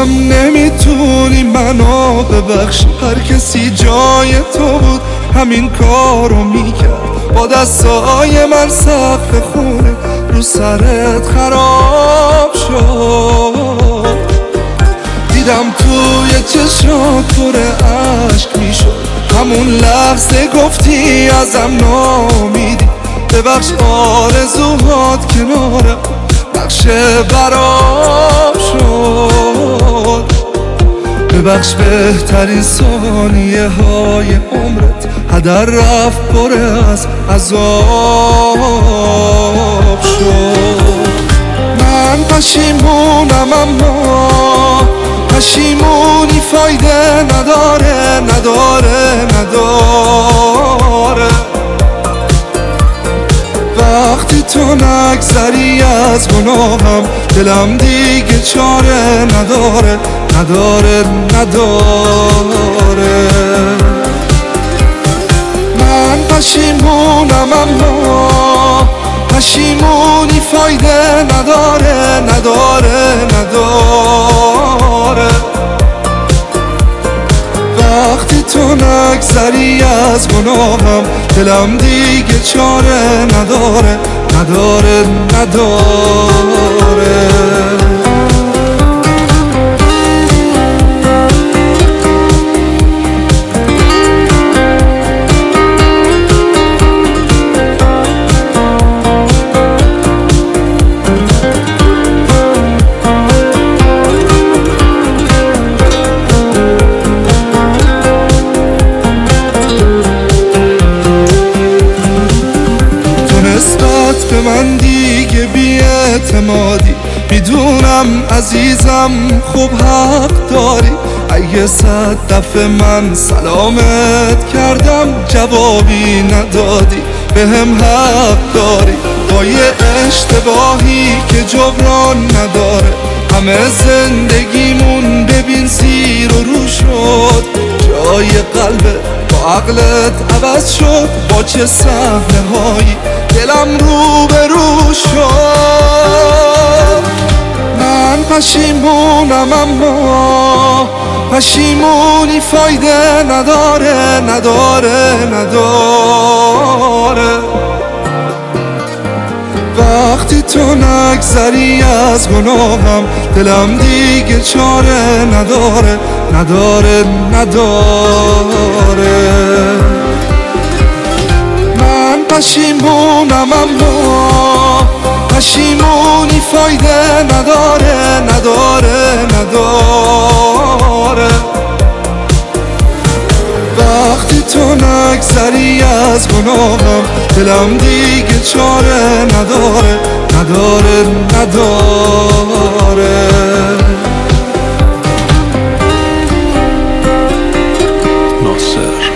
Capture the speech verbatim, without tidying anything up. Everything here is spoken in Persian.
بازم نمیتونی منو ببخشی. هر کسی جای تو بود همین کارو میکرد. با دستای من سقف خونه رو سرت خراب شد. دیدم توی چشمات پر عشق میشد. همون لحظه گفتی ازم نامیدی. ببخش آرزوهات کنارم نقشه برام شد. ببخش بهترین ثانیه های عمرت هدر رفت پر از عذاب شد. من پشیمونم اما پشیمونی فایده نداره نداره نداره. وقتی تو نگذری از گناهم دلم دیگه چاره نداره نداره نداره. من پشیمونم اما پشیمونی فایده نداره نداره نداره. وقتی تو نگذری از گناهم دلم دیگه چاره نداره نداره نداره. به من دیگه بی‌اعتمادی. میدونم عزیزم خوب حق داری. اگه صد دفعه من سلامت کردم جوابی ندادی بهم حق داری. با یه اشتباهی که جبران نداره همه زندگیمون ببین زیر و رو شد. جای قلبت با عقلت عوض شد. با چه صحنه هایی دلم رو به رو شد. من پشیمونم اما پشیمونی فایده نداره نداره نداره. وقتی تو نگذری از گناهم دلم دیگه چاره نداره نداره نداره. من پشیمونم اما پشیمونی فایده نداره نداره نداره. وقتی تو نگذری از گناهم دلم دیگه چاره نداره نداره نداره. ناصر